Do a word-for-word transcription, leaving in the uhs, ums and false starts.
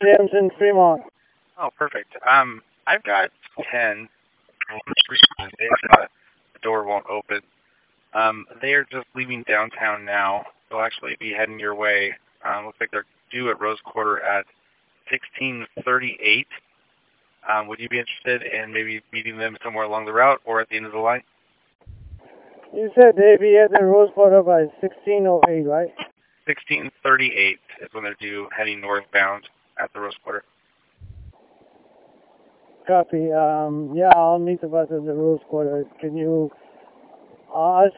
James in Fremont. Oh, perfect. Um, I've got ten. The door won't open. Um, they are just leaving downtown now. They'll actually be heading your way. Um, looks like they're due at Rose Quarter at sixteen thirty-eight. Um, would you be interested in maybe meeting them somewhere along the route or at the end of the line? You said they'd be at the Rose Quarter by sixteen oh eight, right? sixteen thirty-eight is when they're due, heading northbound at the Rose Quarter. Copy. Um, yeah, I'll meet the bus at the Rose Quarter. Can you... Uh, as